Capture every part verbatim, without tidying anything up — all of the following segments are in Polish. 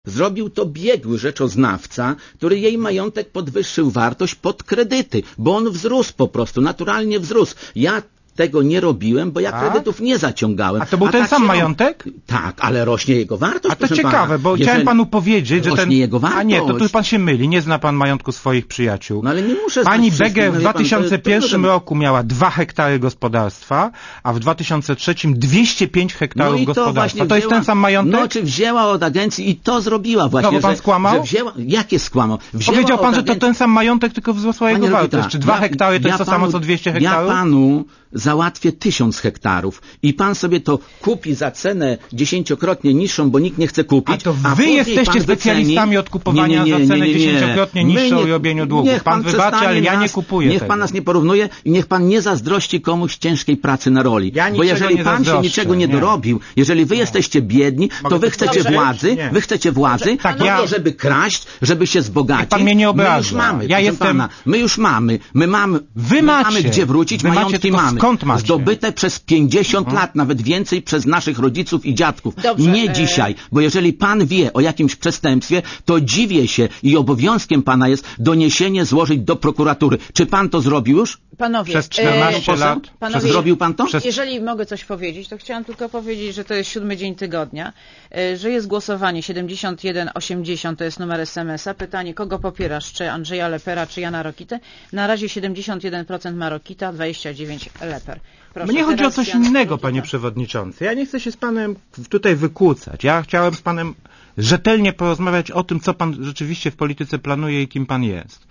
Zrobił to biegły rzeczoznawca, który jej majątek podwyższył wartość pod kredyty, bo on wzrósł po prostu, naturalnie wzrósł. Ja tego nie robiłem, bo ja tak? kredytów nie zaciągałem. A to był A ten tak sam się... majątek? Tak, ale rośnie jego wartość. A to ciekawe, pana. bo Jeżeli... chciałem panu powiedzieć, że rośnie ten... jego wartość. A nie, to tu pan się myli, nie zna pan majątku swoich przyjaciół. No ale nie muszę Pani znać Beger w no, dwa tysiące pierwszym pan, to... roku miała dwa hektary gospodarstwa, a w dwa tysiące trzecim dwieście pięć hektarów no i to gospodarstwa. To wzięła... jest ten sam majątek? No czy wzięła od agencji i to zrobiła właśnie. No, bo pan że, skłamał? Że wzięła... Jakie skłamał? Wzięła Powiedział pan, agencji... że to ten sam majątek, tylko wzrosła jego wartość. Czy dwa ja, hektary to ja jest to panu, samo co dwieście hektarów? Ja panu załatwię tysiąc hektarów i pan sobie to kupi za cenę dziesięciokrotnie niższą, bo nikt nie chce kupić. A to a wy jesteście pan specjalistami wyceni... od kupowania nie, nie, nie, za cenę nie, nie, nie. dziesięciokrotnie niższą i robieniu długów. Pan, pan wybaczy, ale ja nas, nie kupuję Niech tego. pan nas nie porównuje i niech pan nie zazdrości komuś ciężkiej pracy na roli. Ja bo jeżeli nie pan się niczego nie, nie dorobił, jeżeli wy nie. jesteście biedni, Mogę to wy chcecie dobrze? władzy, Nie. wy chcecie władzy, tak, po ja... to, żeby kraść, żeby się wzbogacić. Pan mnie nie obraża. My już mamy, ja jestem... pana, my już mamy, my mamy, wy my macie. mamy gdzie wrócić, wy majątki macie, mamy. Skąd macie? Zdobyte przez pięćdziesiąt mhm. lat, nawet więcej przez naszych rodziców i dziadków. Dobrze, nie e... dzisiaj, bo jeżeli pan wie o jakimś przestępstwie, to dziwię się i obowiązkiem pana jest doniesienie złożyć do prokuratury. Czy pan to zrobił już? Panowie, przez czternaście e... lat. Panowie, zrobił pan to? Przez... Jeżeli mogę coś powiedzieć, to chciałam tylko powiedzieć, że to jest siódmy dzień tygodnia, e, że jest głosowanie siedemdziesiąt jeden osiemdziesiąt, to jest numer es em es a. Pytanie, kogo popierasz, czy Andrzeja Lepera, czy Jana Rokitę? Na razie siedemdziesiąt jeden procent ma Rokita, dwadzieścia dziewięć procent Leper. Proszę, Mnie chodzi o coś Jan innego, Rokita. panie przewodniczący. Ja nie chcę się z panem tutaj wykłócać. Ja chciałem z panem rzetelnie porozmawiać o tym, co pan rzeczywiście w polityce planuje i kim pan jest.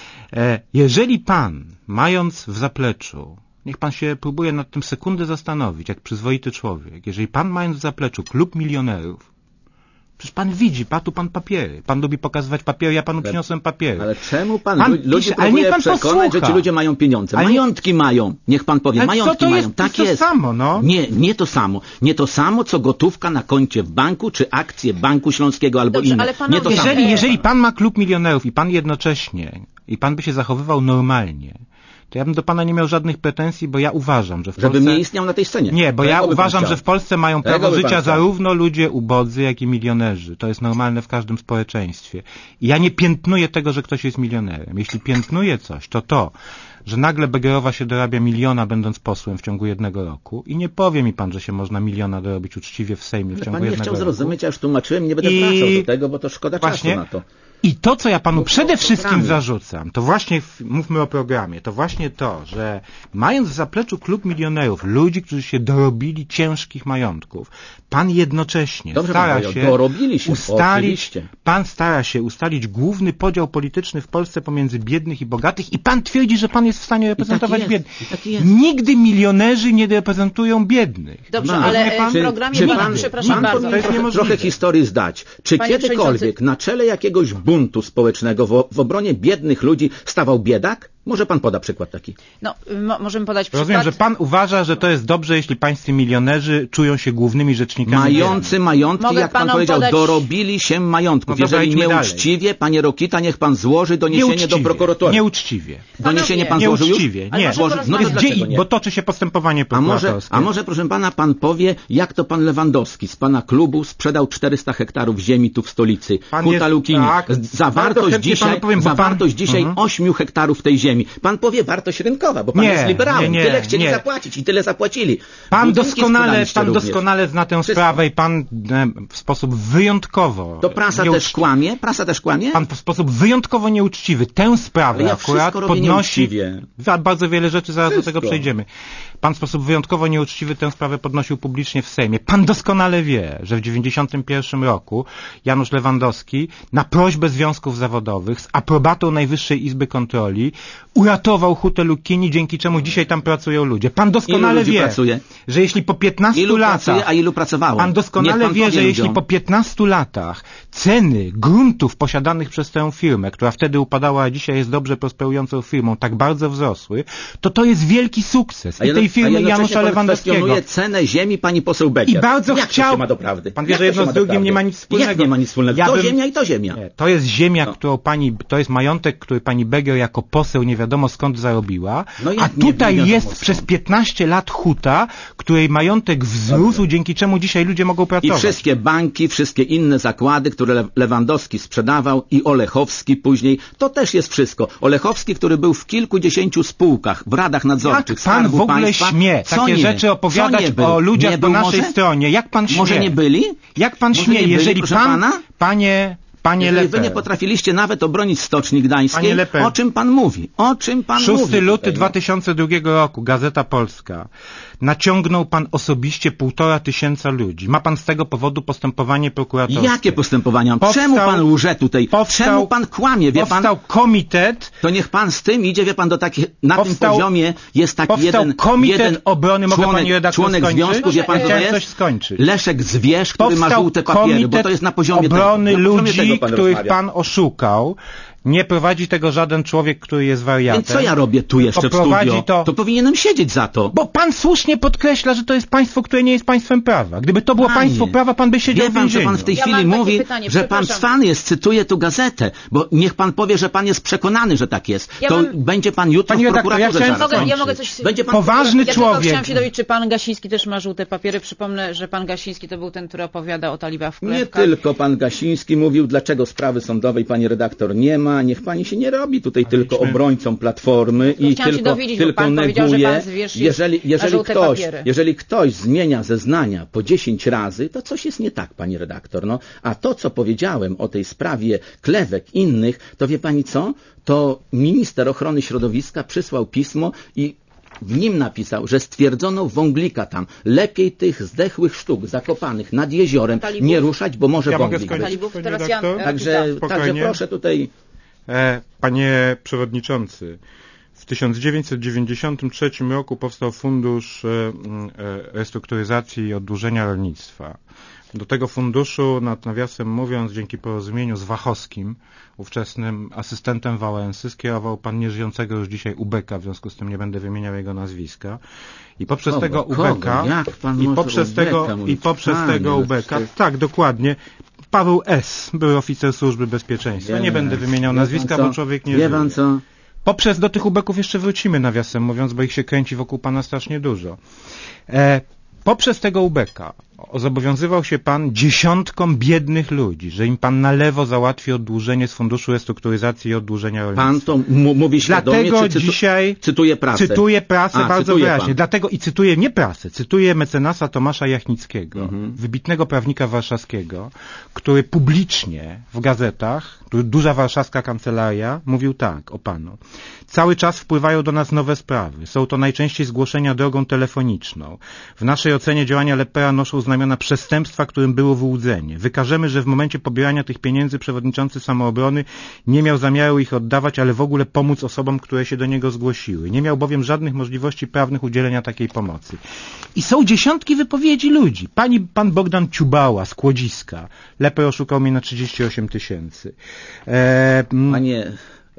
Jeżeli pan, mając w zapleczu, niech pan się próbuje nad tym sekundę zastanowić, jak przyzwoity człowiek, jeżeli pan, mając w zapleczu klub milionerów, przecież pan widzi, pa, tu pan papiery. Pan lubi pokazywać papiery, ja panu ale, przyniosłem papiery. Ale czemu pan, pan ludzi pisze, próbuje pan przekonać, posłucha. że ci ludzie mają pieniądze? Ale majątki mają. Niech pan powie, ale majątki co to mają. Jest, tak to jest. To samo, no. Nie, nie to samo. Nie to samo, co gotówka na koncie w banku, czy akcje Banku Śląskiego albo Dobrze, inne. ale panowie, nie to jeżeli, samo. jeżeli pan ma klub milionerów i pan jednocześnie, i pan by się zachowywał normalnie, to ja bym do pana nie miał żadnych pretensji, bo ja uważam, że w Żebym Polsce... nie istniał na tej scenie. Nie, bo Tego ja by uważam, że w Polsce mają Tego prawo by życia zarówno ludzie ubodzy, jak i milionerzy. To jest normalne w każdym społeczeństwie. I ja nie piętnuję tego, że ktoś jest milionerem. Jeśli piętnuję coś, to to, że nagle Begerowa się dorabia miliona, będąc posłem w ciągu jednego roku. I nie powie mi pan, że się można miliona dorobić uczciwie w Sejmie w Ale ciągu pan nie jednego chciał roku. zrozumieć, ja już tłumaczyłem, nie będę I... wracał do tego, bo to szkoda Właśnie. czasu na to. I to, co ja panu przede wszystkim programy. zarzucam, to właśnie, mówmy o programie, to właśnie to, że mając w zapleczu klub milionerów, ludzi, którzy się dorobili ciężkich majątków, pan jednocześnie Dobrze stara pan się, dorobili się ustalić, oczywiście. pan stara się ustalić główny podział polityczny w Polsce pomiędzy biednych i bogatych i pan twierdzi, że pan jest w stanie reprezentować jest, biednych. i taki jest. Nigdy milionerzy nie reprezentują biednych. Dobrze, No, ale pan- w programie czy pan, pan, przepraszam pan bardzo. powinien To jest trochę, niemożliwe. trochę historii zdać. Czy Panie kiedykolwiek na czele jakiegoś buntu społecznego w, w obronie biednych ludzi stawał biedak? Może pan poda przykład taki. No, mo możemy podać przykład. Rozumiem, że pan uważa, że to jest dobrze, jeśli pańscy milionerzy czują się głównymi rzecznikami. Mający majątki, Mogę jak pan panom powiedział, podać- dorobili się majątków. No dobra, Jeżeli idźmy nieuczciwie, panie Rokita, niech pan złoży doniesienie Nieuczciwie, do prokuratury. Nieuczciwie. Doniesienie pan Panowie, złożył już? Nieuczciwie, Ale nie. może Złożył. No to porozmawiać- dlaczego Gdzie, nie? bo toczy się postępowanie A może, prokuratorskie. a może, proszę pana, pan powie, jak to pan Lewandowski z pana klubu sprzedał czterysta hektarów ziemi tu w stolicy, Pan Huta jest- Lukini. tak. Z- Bardzo Zawartość chętnie dzisiaj, panu powiem, bo pan- zawartość dzisiaj Mhm. ośmiu hektarów tej ziemi. Pan powie wartość rynkowa, bo pan Nie, jest liberałem. nie, nie, tyle chcieli nie. zapłacić i tyle zapłacili. Pan Budynki doskonale, sprzedaliście pan również. doskonale zna tę Wszystko. sprawę i pan e, w sposób wyjątkowo... To prasa nieuczci- też kłamie? Prasa też kłamie? Pan w sposób wyjątkowo nieuczciwy tę sprawę Ale ja akurat wszystko robię podnosi... nieuczciwie. Za bardzo wiele rzeczy, zaraz Wszystko. do tego przejdziemy. Pan w sposób wyjątkowo nieuczciwy tę sprawę podnosił publicznie w Sejmie. Pan doskonale wie, że w dziewięćdziesiątym pierwszym roku Janusz Lewandowski na prośbę związków zawodowych z aprobatą Najwyższej Izby Kontroli uratował Hutę Lukini, dzięki czemu dzisiaj tam pracują ludzie. Pan doskonale Ilu ludzi wie, pracuje? że jeśli po piętnastu Ilu latach... pracuje, a ilu pracowało? Pan Niech doskonale pan wie, powie że jeśli ludziom. po piętnastu latach ceny gruntów posiadanych przez tę firmę, która wtedy upadała, a dzisiaj jest dobrze prosperującą firmą, tak bardzo wzrosły, to to jest wielki sukces A i jedno- tej firmy a jednocześnie Janusza pan Lewandowskiego. kwestionuje cenę ziemi pani poseł Begier. I bardzo Jak chciał... to się ma do prawdy? Pan wie, Jak że to jedno się ma z do drugim prawdy? nie ma nic wspólnego. Jak nie ma nic wspólnego? Ja to bym- ziemia i to ziemia. Nie, to jest ziemia, No. którą pani, to jest majątek, który pani Begier jako poseł nie wiadomo wiadomo skąd zarobiła, No a jak nie- tutaj nie wiadomo jest skąd. przez piętnaście lat huta, której majątek wzrósł, dzięki czemu dzisiaj ludzie mogą I pracować. wszystkie banki, wszystkie inne zakłady, które Le- Lewandowski sprzedawał i Olechowski później, to też jest wszystko. Olechowski, który był w kilkudziesięciu spółkach, w radach nadzorczych Jak pan Skarbu w ogóle Państwa, śmie co takie nie? rzeczy Co opowiadać nie był? o ludziach Nie po był naszej może? stronie? Jak pan śmie? Może nie byli? Jak pan Może śmie, nie byli, jeżeli proszę pan, pana? panie, panie Jeżeli wy Leper, nie potrafiliście nawet obronić Stoczni Gdańskiej, Panie Leper. o czym pan mówi? O czym pan mówi? szósty luty tutaj, no? dwa tysiące drugiego roku, Gazeta Polska. Naciągnął pan osobiście półtora tysiąca ludzi. Ma pan z tego powodu postępowanie prokuratorskie. Jakie postępowania? Powstał- Czemu pan łże tutaj? powstał- Czemu pan kłamie? Wie pan? Powstał komitet, To niech pan z tym idzie, wie pan, do takich, na Powstał- tym poziomie jest taki powstał jeden, komitet jeden obrony, mogę członek, pani redaktor członek skończyć? związku, wie pan, kto Chciałem jest? coś skończyć. Leszek Zwierz, który ma powstał żółte papiery, bo komitet to jest na poziomie obrony tego. Na poziomie ludzi, tego pan których rozmawia. pan oszukał. Nie prowadzi tego żaden człowiek, który jest wariatem. Więc co ja robię tu jeszcze w Poprowadzi studio? to- To powinienem siedzieć za to. Bo pan słusznie podkreśla, że to jest państwo, które nie jest państwem prawa. Gdyby to było Panie, państwo prawa, pan by siedział Wie w pan, więzieniu. co pan w tej Ja chwili mam takie mówi, pytanie, że pan przepraszam. cwan jest, cytuje tu gazetę, bo niech pan powie, że pan jest przekonany, że tak jest. Ja to mam- będzie pan jutro Panie w redaktor, ja prokuraturze chciałem- zaraz Mogę, ja kończyć. mogę coś... Będzie pan Poważny ja tylko człowiek. chciałam się dowiedzieć, czy pan Gasiński też ma żółte papiery. Przypomnę, że pan Gasiński to był ten, który opowiada o talibach w Nie chlewkach. tylko pan Gasiński mówił, dlaczego sprawy sądowej pani redaktor nie ma. Niech pani się nie robi tutaj tylko obrońcą Platformy i chciałam się tylko, dowiedzieć, bo tylko pan powiedział, że neguje. pan Zwierz jest jeżeli na jeżeli żółte ktoś, papiery. jeżeli ktoś zmienia zeznania po dziesięć razy, to coś jest nie tak, pani redaktor. No, a to, co powiedziałem o tej sprawie klewek innych, to wie pani co? To minister ochrony środowiska przysłał pismo i w nim napisał, że stwierdzono wąglika tam. Lepiej tych zdechłych sztuk zakopanych nad jeziorem Talibów? nie ruszać, bo może Ja mogę wąglik skończyć, być. Talibów, pani teraz redaktor? ja- Także, także Spokojnie. proszę tutaj... E, panie przewodniczący, w tysiąc dziewięćset dziewięćdziesiątym trzecim roku powstał Fundusz e, e, Restrukturyzacji i Oddłużenia Rolnictwa. Do tego funduszu, nad nawiasem mówiąc, dzięki porozumieniu z Wachowskim, ówczesnym asystentem Wałęsy, skierował pan nieżyjącego już dzisiaj Ubeka, w związku z tym nie będę wymieniał jego nazwiska. I poprzez Kogo? tego Kogo? Ubeka, Jak pan i może poprzez Ubeka tego, mówić? i poprzez Panie, tego no Ubeka, przecież- tak, dokładnie, Paweł S., były oficer służby bezpieczeństwa. Nie będę wymieniał Wie pan nazwiska, co? bo człowiek nie Wie żyje. pan co? Poprzez do tych ubeków jeszcze wrócimy, nawiasem mówiąc, bo ich się kręci wokół pana strasznie dużo. E, poprzez tego ubeka zobowiązywał się pan dziesiątkom biednych ludzi, że im pan na lewo załatwi oddłużenie z Funduszu Restrukturyzacji i Oddłużenia Rolnictwa. Pan to m- mówi świadomie, Dlatego czy cytu- dzisiaj cytuje prasę? cytuję prasę A, bardzo cytuje wyraźnie. pan. Dlatego i cytuję nie prasę, cytuję mecenasa Tomasza Jachnickiego, Mhm. wybitnego prawnika warszawskiego, który publicznie w gazetach, tu duża warszawska kancelaria, mówił tak o panu. Cały czas wpływają do nas nowe sprawy. Są to najczęściej zgłoszenia drogą telefoniczną. W naszej ocenie działania Lepera noszą znamiona przestępstwa, którym było wyłudzenie. Wykażemy, że w momencie pobierania tych pieniędzy przewodniczący Samoobrony nie miał zamiaru ich oddawać, ale w ogóle pomóc osobom, które się do niego zgłosiły. Nie miał bowiem żadnych możliwości prawnych udzielenia takiej pomocy. I są dziesiątki wypowiedzi ludzi. Pani, pan Bogdan Ciubała z Kłodziska. Leper oszukał mnie na trzydzieści osiem tysięcy. E, mm, Panie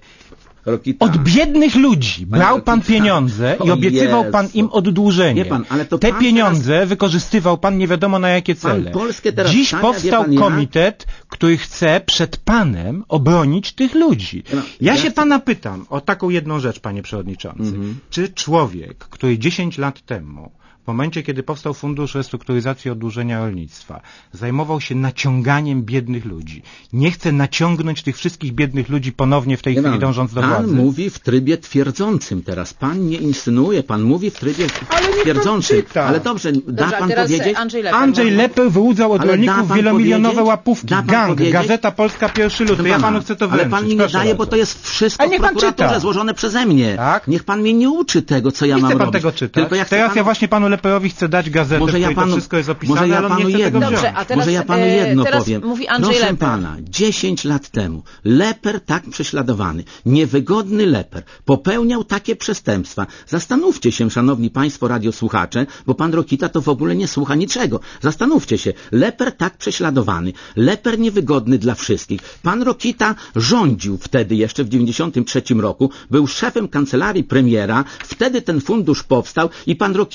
Rokita. od biednych ludzi Panie brał pan Rokita. pieniądze i O obiecywał pan Jezu. im oddłużenie. Wie pan, ale to Te pan pieniądze wykorzystywał pan nie wiadomo na jakie Pan cele. Polskę teraz Dziś stawia, powstał wie pan, ja? komitet, który chce przed panem obronić tych ludzi. No, ja ja się chcę- pana pytam o taką jedną rzecz, panie przewodniczący. Mhm. Czy człowiek, który dziesięć lat temu, w momencie, kiedy powstał Fundusz Restrukturyzacji i Oddłużenia Rolnictwa, zajmował się naciąganiem biednych ludzi, nie chce naciągnąć tych wszystkich biednych ludzi ponownie w tej Wie chwili pan, dążąc do pan władzy? mówi w trybie twierdzącym teraz. Pan nie insynuuje, pan mówi w trybie Ale niech pan twierdzącym. czyta. Ale dobrze, da Dobrze, a pan teraz powiedzieć? Andrzej Leper. Andrzej Można- Leper wyłudzał od Ale da rolników pan wielomilionowe powiedzieć? łapówki. Da pan Gang, powiedzieć? Gazeta Polska, pierwszy luty. Proszę Ja pana, panu chcę to ale wręczyć. pan mi nie Proszę daje, bo bardzo. to jest wszystko A w niech pan prokuraturze czyta. złożone przeze mnie. Tak? Niech pan mnie nie uczy tego, co ja Nie mam chce pan robić. tego czytać. Tylko ja chcę Teraz panu... ja właśnie panu Leperowi chcę dać gazetę, Może w ja której panu, to wszystko jest opisane, może ja ale on panu nie chce jedno, tego Dobrze, wziąć. a teraz, może ja panu e, jedno teraz powiem. mówi Andrzej Proszę Leper. pana, dziesięć lat temu Leper tak prześladowany, niewygodny Leper, popełniał takie przestępstwa. Zastanówcie się, szanowni państwo radiosłuchacze, bo pan Rokita to w ogóle nie słucha niczego. Zastanówcie się, Leper tak prześladowany, Leper niewygodny dla wszystkich. Pan Rokita rządził wtedy jeszcze w dziewięćdziesiątym trzecim roku, był szefem kancelarii premiera, wtedy ten fundusz powstał i pan Rokita nie wiedział,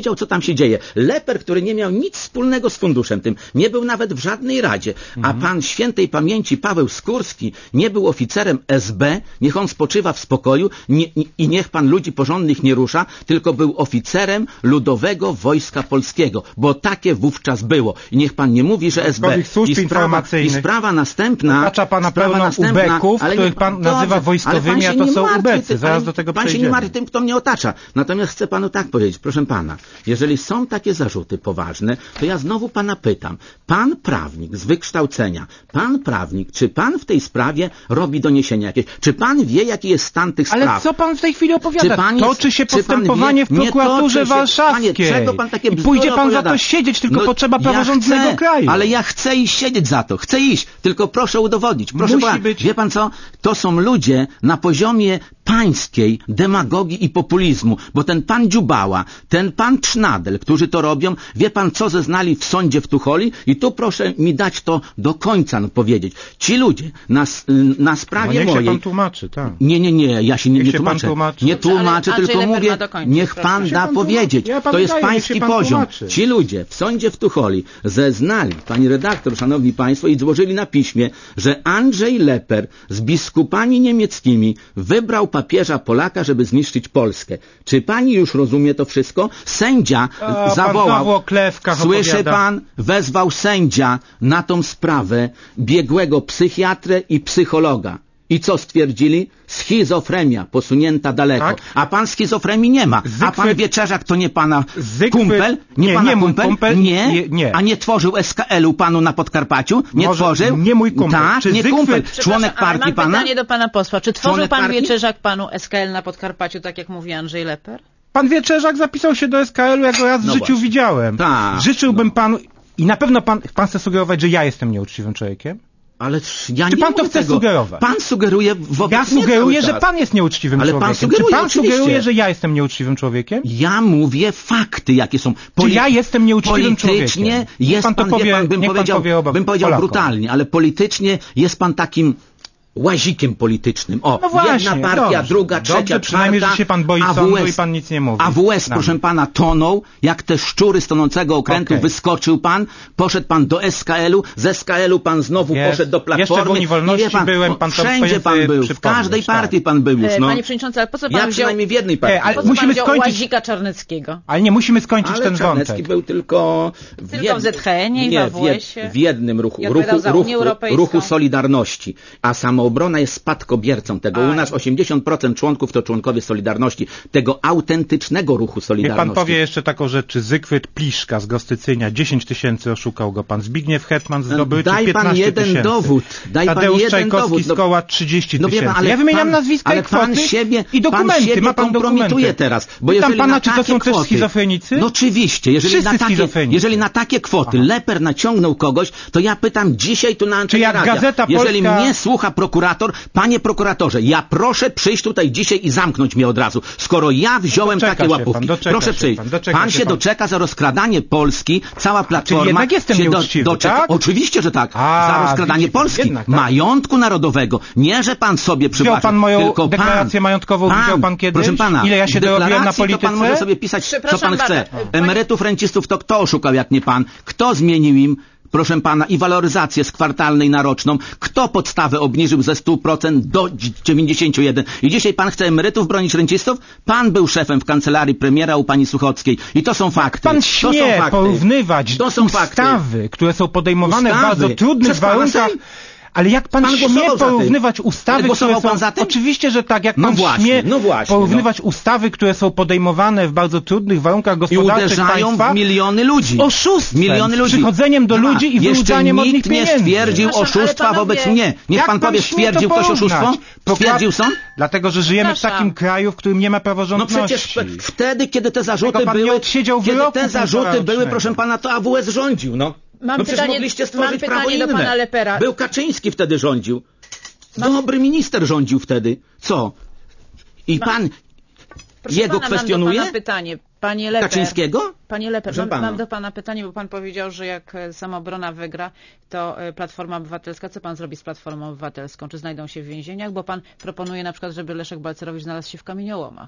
wiedział, co tam się dzieje. Leper, który nie miał nic wspólnego z funduszem tym, nie był nawet w żadnej radzie, a pan świętej pamięci Paweł Skórski nie był oficerem S B, niech on spoczywa w spokoju nie, i niech pan ludzi porządnych nie rusza, tylko był oficerem Ludowego Wojska Polskiego, bo takie wówczas było. I niech pan nie mówi, że S B. I sprawa, i sprawa następna... Otacza pana sprawa pełno następna, ubeków, ale których nie, pan dobrze, nazywa wojskowymi, a to są martwi, ubecy. ty, Zaraz pan, do tego pan przejdziemy. się nie martwi tym, kto mnie otacza. Natomiast chcę panu tak powiedzieć, proszę pana, jeżeli są takie zarzuty poważne, to ja znowu pana pytam. Pan prawnik z wykształcenia, pan prawnik, czy pan w tej sprawie robi doniesienia jakieś? Czy pan wie, jaki jest stan tych spraw? Ale co pan w tej chwili opowiada? Czy pan jest, toczy się czy pan postępowanie wie, w prokuraturze się, warszawskiej. Panie, czego pan takie I pójdzie pan opowiada? za to siedzieć, tylko no, potrzeba praworządnego ja chcę, kraju. Ale ja chcę iść siedzieć za to. Chcę iść. Tylko proszę udowodnić. Proszę Musi pana, być... Wie pan co? To są ludzie na poziomie pańskiej demagogii i populizmu, bo ten pan Dziubała, ten pan Trznadel, którzy to robią, wie pan co zeznali w sądzie w Tucholi? I tu proszę mi dać to do końca no, powiedzieć. Ci ludzie na, na sprawie no niech mojej... się pan tłumaczy, tak. Nie, nie, nie, ja się nie, nie się tłumaczę. tłumaczy. Nie tłumaczę, ale tylko mówię, dokończyć, niech proszę. pan da pan powiedzieć. Ja to jest daję, pański pan poziom. tłumaczy. Ci ludzie w sądzie w Tucholi zeznali, pani redaktor, szanowni państwo, i złożyli na piśmie, że Andrzej Leper z biskupami niemieckimi wybrał papieża Polaka, żeby zniszczyć Polskę. Czy pani już rozumie to wszystko? Sędzia A, zawołał. Pan znowu o klewkach Słyszy opowiada. pan? Wezwał sędzia na tą sprawę biegłego psychiatrę i psychologa. I co stwierdzili? Schizofrenia posunięta daleko. Tak? A pan schizofrenii nie ma. Zygfryd... A pan Wieczerzak to nie pana Zygfryd... kumpel? Nie, nie pana nie mój kumpel? kumpel? Nie? Nie, nie. A nie tworzył S K L-u panu na Podkarpaciu? Nie Może tworzył? nie mój kumpel. Tak, Czy nie Zygfryd- kumpel. Przepraszam, Członek ale partii mam pana? pytanie do pana posła. Czy tworzył Członek pan partii? Wieczerzak panu S K L na Podkarpaciu, tak jak mówi Andrzej Leper? Pan Wieczerzak zapisał się do S K L-u, ja go raz w No życiu właśnie. widziałem. Tak, Życzyłbym no. panu... I na pewno pan, pan chce sugerować, że ja jestem nieuczciwym człowiekiem? Ale ja Czy nie pan to mówię chce tego. sugerować? Pan sugeruje wobec Ja mnie sugeruję, cały że czas. pan jest nieuczciwym Ale pan człowiekiem. sugeruje, Czy pan oczywiście. sugeruje, że ja jestem nieuczciwym człowiekiem? Ja mówię fakty, jakie są. Czy ja jestem nieuczciwym politycznie człowiekiem? Jest Niech pan to pan, powie- wie pan, bym niech pan powiedział, powie oba bym powiedział Polakom. brutalnie, ale politycznie jest pan takim łazikiem politycznym. O, No właśnie, jedna partia, dobrze. druga, trzecia, Dobrze, przynajmniej, czwarta, że się pan boi A W S sądu i pan nic nie mówi. A W S, Nam. proszę pana, tonął, jak te szczury z tonącego okrętu, Okej. wyskoczył pan, poszedł pan do S K L-u, z S K L-u pan znowu Jest. poszedł do Platformy. Jeszcze w Unii Wolności Nie wie pan, byłem, o, pan to wszędzie powinien pan sobie był, w przypomnieć, każdej tak. partii pan był już, E, no. Panie przewodniczący, ale po co pan Ja wziął... przynajmniej w jednej partii. E, ale Po co musimy pan wziął skończyć- Łazika Czarneckiego? Ale nie, musimy skończyć Ale ten Czarnecki wątek. był tylko w, Tylko jed... w Z H N-ie i nie, w w, jed... AWS-ie. w jednym ruchu, I odpowiadał ruchu, za Unię ruchu, Europejską. ruchu Solidarności, a Samoobrona jest spadkobiercą tego. Aj. U nas osiemdziesiąt procent członków to członkowie Solidarności, tego autentycznego ruchu Niech Solidarności. pan powie jeszcze taką rzecz, czy Zygfryd Pliszka z Gostycynia, dziesięć tysięcy oszukał go pan, Zbigniew Hetman zdobył Daj pan piętnaście jeden tysięcy. dowód. Daj pan Tadeusz jeden Czajkowski dowód. z koła trzydzieści No wie tysięcy. pan, ale Ja wymieniam pan, nazwiska ale i kwoty pan siebie, i dokumenty. Pan siebie Ma pan kompromituje dokumenty. teraz. Bo Pytam jeżeli pana, na czy to takie są też kwoty, schizofrenicy? No oczywiście. Jeżeli Wszyscy na, takie, schizofrenicy. jeżeli na takie kwoty Leper naciągnął kogoś, to ja pytam dzisiaj tu na antenie jak radia. Gazeta Jeżeli Polska- mnie słucha prokurator, panie prokuratorze, ja proszę przyjść tutaj dzisiaj i zamknąć mnie od razu. Skoro ja wziąłem Doczeka takie się łapówki. pan, doczeka proszę się przyjść. pan, doczeka Pan się się pan. doczeka za rozkradanie Polski, cała platforma jednak jestem się nieuczciwy, doczeka. tak? Oczywiście, że tak. A, za rozkradanie widzi pan, Polski, jednak, tak? majątku narodowego. Nie, że pan sobie przywłaszczył, pan moją tylko deklarację pan, majątkową, pan, widział pan kiedyś? Proszę pana, Ile ja się w dorobiłem na deklaracji to pan polityce? może sobie pisać, co Przepraszam pan chce. bardzo, pani- Emerytów, rencistów to kto oszukał, jak nie pan? Kto zmienił im, proszę pana, i waloryzację z kwartalnej na roczną? Kto podstawę obniżył ze stu procent do dziewięćdziesięciu jeden? I dzisiaj pan chce emerytów bronić rencistów? Pan był szefem w kancelarii premiera u pani Suchockiej. I to są fakty. Pan to są śmie fakty. porównywać To są ustawy, fakty. które są podejmowane Ustawy. w bardzo trudnych Przez pana warunkach. Sejm? Ale jak pan, Pan śmie głosował za tym. porównywać ustawy, Ale głosował które są... pan za tym? Oczywiście, że tak. Jak No pan właśnie, śmie no właśnie, porównywać ustawy, które są podejmowane w bardzo trudnych warunkach I gospodarczych uderzają państwa w miliony ludzi. oszustwem, Miliony z ludzi. przychodzeniem do Dobra, ludzi i jeszcze wyłudzaniem od nich nikt nie pieniędzy. stwierdził Przepraszam, oszustwa ale panowie- wobec mnie. Niech Jak pan pan powie, śmie to stwierdził ktoś porównać? oszustwo? Prokura- Stwierdził sąd? Dlatego, że żyjemy w Przepraszam. takim kraju, w którym nie ma No praworządności. przecież pe- wtedy, kiedy te zarzuty Tego pan nie były, odsiedział kiedy wyroku te zarzuty były, półtorarocznego. proszę pana, to A W S rządził, no. Mam no przecież pytanie- mogliście mam stworzyć pytanie prawo do inne. pana Lepera. Był Kaczyński wtedy rządził. Dobry minister rządził wtedy. Co? I pan Proszę jego pana, kwestionuje? Mam do pana pytanie. Panie Leper, Kaczyńskiego? Panie Leper, Proszę mam, pana. mam do pana pytanie, bo pan powiedział, że jak e, Samoobrona wygra, to e, Platforma Obywatelska, co pan zrobi z Platformą Obywatelską? Czy znajdą się w więzieniach? Bo pan proponuje na przykład, żeby Leszek Balcerowicz znalazł się w kamieniołomach.